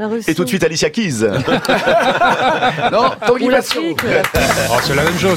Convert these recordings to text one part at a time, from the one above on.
Et tout de suite Alicia Keys. Non, Tanguy Passion. C'est la même chose.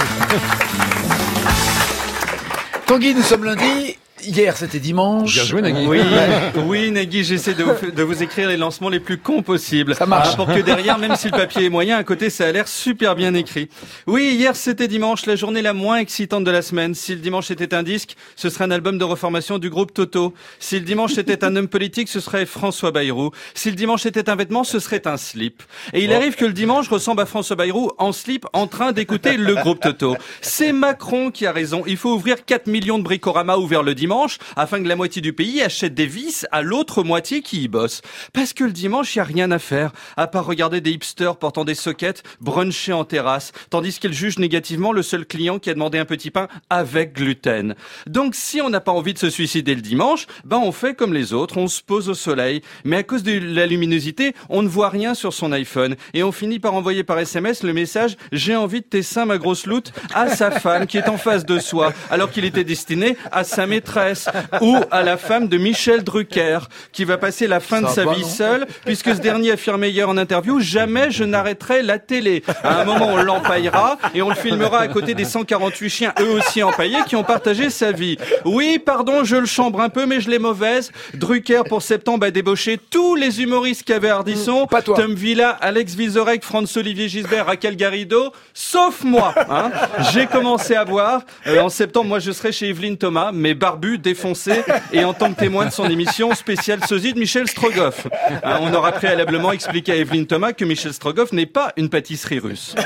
Tanguy, nous sommes lundi. Hier, c'était dimanche. Bien joué, Nagui. Oui, Nagui, j'essaie de vous écrire les lancements les plus cons possibles. Ça marche. Pour que derrière, même si le papier est moyen, à côté, ça a l'air super bien écrit. Oui, hier, c'était dimanche, la journée la moins excitante de la semaine. Si le dimanche était un disque, ce serait un album de reformation du groupe Toto. Si le dimanche était un homme politique, ce serait François Bayrou. Si le dimanche était un vêtement, ce serait un slip. Et il arrive que le dimanche ressemble à François Bayrou en slip, en train d'écouter le groupe Toto. C'est Macron qui a raison. Il faut ouvrir 4 millions de Bricorama ouverts le dimanche, afin que la moitié du pays achète des vis à l'autre moitié qui y bosse. Parce que le dimanche, il n'y a rien à faire, à part regarder des hipsters portant des sockets bruncher en terrasse, tandis qu'elle juge négativement le seul client qui a demandé un petit pain avec gluten. Donc si on n'a pas envie de se suicider le dimanche, on fait comme les autres, on se pose au soleil. Mais à cause de la luminosité, on ne voit rien sur son iPhone. Et on finit par envoyer par SMS le message « J'ai envie de tes seins, ma grosse loute » à sa femme qui est en face de soi, alors qu'il était destiné à sa maîtresse. Ou à la femme de Michel Drucker, qui va passer la fin de sa vie seule, puisque ce dernier affirmait hier en interview « Jamais je n'arrêterai la télé ». À un moment, on l'empaillera et on le filmera à côté des 148 chiens, eux aussi empaillés, qui ont partagé sa vie. Oui, pardon, je le chambre un peu, mais je l'ai mauvaise. Drucker, pour septembre, a débauché tous les humoristes qu'avait Ardisson. Tom Villa, Alex Vizorek, Franz-Olivier Gisbert, Raquel Garrido, sauf moi. J'ai commencé à voir. En septembre, moi, je serai chez Evelyne Thomas, mais barbu, défoncé, et en tant que témoin de son émission spéciale sosie de Michel Strogoff. On aura préalablement expliqué à Evelyne Thomas que Michel Strogoff n'est pas une pâtisserie russe.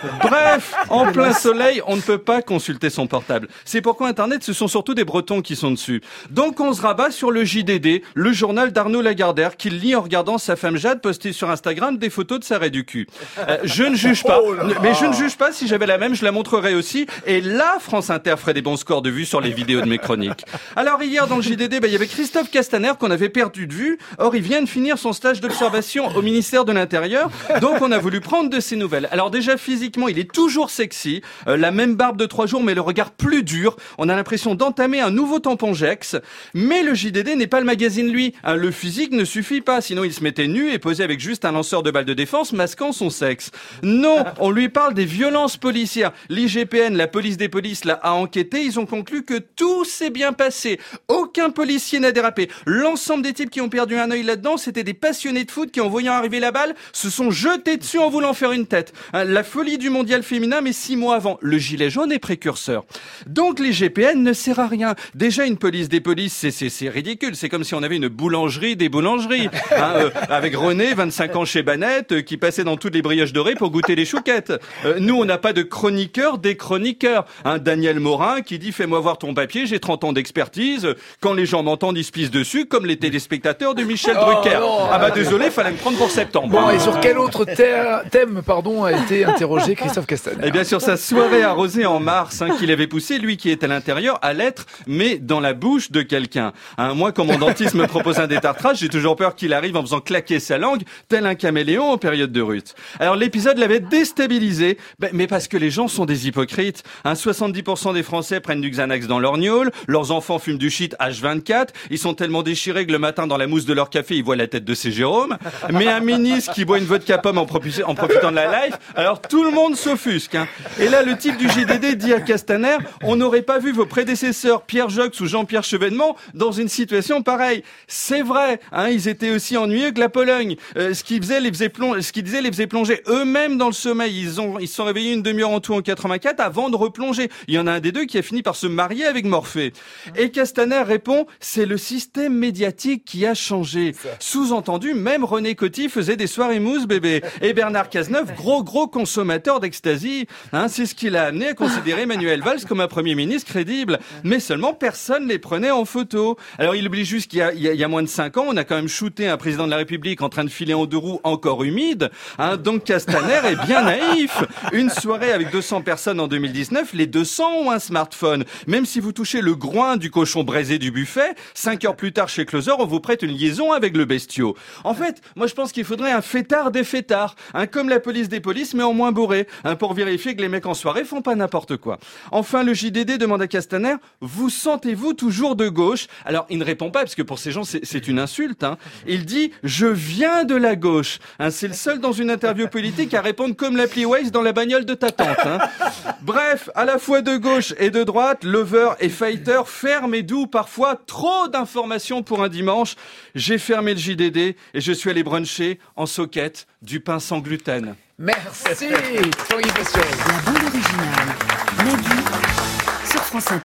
Bref, en plein soleil, on ne peut pas consulter son portable. C'est pourquoi Internet, ce sont surtout des Bretons qui sont dessus. Donc on se rabat sur le JDD, le journal d'Arnaud Lagardère, qui lit en regardant sa femme Jade poster sur Instagram des photos de sa raie du cul. Je ne juge pas, mais je ne juge pas. Si j'avais la même, je la montrerais aussi. Et là, France Inter ferait des bons scores de vues sur les vidéos de mes chroniques. Alors hier dans le JDD, il y avait Christophe Castaner qu'on avait perdu de vue. Or il vient de finir son stage d'observation au ministère de l'Intérieur, donc on a voulu prendre de ses nouvelles. Alors déjà physiquement, il est toujours sexy, la même barbe de 3 jours mais le regard plus dur. On a l'impression d'entamer un nouveau tampon Gex. Mais le JDD n'est pas le magazine lui. Le physique ne suffit pas, sinon il se mettait nu et posait avec juste un lanceur de balles de défense masquant son sexe. Non, on lui parle des violences policières. L'IGPN, la police des polices, a enquêté. Ils ont conclu que tout s'est bien passé. Aucun policier n'a dérapé. L'ensemble des types qui ont perdu un œil là-dedans, c'était des passionnés de foot qui, en voyant arriver la balle, se sont jetés dessus en voulant faire une tête. La folie du mondial féminin, mais 6 mois avant. Le gilet jaune est précurseur. Donc les GPN ne sert à rien. Déjà, une police des polices, c'est ridicule. C'est comme si on avait une boulangerie des boulangeries. Avec René, 25 ans chez Banette, qui passait dans toutes les brioches dorées pour goûter les chouquettes. Nous, on n'a pas de chroniqueur des chroniqueurs. Daniel Morin qui dit « Fais-moi voir ton papier, j'ai 30 ans d'expertise. Quand les gens m'entendent, ils se pissent dessus, comme les téléspectateurs de Michel Drucker. » Désolé, fallait me prendre pour septembre. Bon, et sur quel autre thème a été interrogé Christophe Castaner? Eh bien, sur sa soirée arrosée en mars, qu'il avait poussé, lui qui est à l'intérieur, à l'être, mais dans la bouche de quelqu'un. Moi, quand mon dentiste me propose un détartrage, j'ai toujours peur qu'il arrive en faisant claquer sa langue, tel un caméléon en période de rut. Alors, l'épisode l'avait déstabilisé, mais parce que les gens sont des hypocrites. 70% des Français prennent du Xanax dans leur gnôle, leurs enfants fument du shit H24, ils sont tellement déchirés que le matin, dans la mousse de leur café, ils voient la tête de C. Jérôme, mais un ministre qui boit une vodka pomme en profitant de la life, alors tout le monde s'offusque. Et là, le type du JDD dit à Castaner, on n'aurait pas vu vos prédécesseurs Pierre Jox ou Jean-Pierre Chevènement dans une situation pareille. C'est vrai, ils étaient aussi ennuyeux que la Pologne. Ce qu'ils disaient les faisait plonger eux-mêmes dans le sommeil. Ils se sont réveillés une demi-heure en tout en 84 avant de replonger. Il y en a un des deux qui a fini par se marier avec Morphée. Et Castaner répond, c'est le système médiatique qui a changé. Sous-entendu, même René Coty faisait des soirées mousse bébé. Et Bernard Cazeneuve, gros consommateur d'ecstasy. C'est ce qui l'a amené à considérer Manuel Valls comme un premier ministre crédible. Mais seulement personne les prenait en photo. Alors il oublie juste qu'il y a moins de 5 ans, on a quand même shooté un président de la République en train de filer en 2 roues encore humide. Donc Castaner est bien naïf. Une soirée avec 200 personnes en 2019, les 200 ont un smartphone. Même si vous touchez le groin du cochon braisé du buffet, 5 heures plus tard chez Closer, on vous prête une liaison avec le bestiau. En fait, moi je pense qu'il faudrait un fêtard des fêtards, comme la police des polices, mais en moins bourré. bourré, pour vérifier que les mecs en soirée font pas n'importe quoi. Enfin, le JDD demande à Castaner, vous sentez-vous toujours de gauche? Alors, il ne répond pas, parce que pour ces gens, c'est une insulte. Il dit, je viens de la gauche. C'est le seul dans une interview politique à répondre comme l'appli Waze dans la bagnole de ta tante. Bref, à la fois de gauche et de droite, lover et fighter, ferme et doux, parfois trop d'informations pour un dimanche. J'ai fermé le JDD et je suis allé bruncher en soquette du pain sans gluten. Merci. Tanguy Passion. La bande originale. Nagui sur France Inter.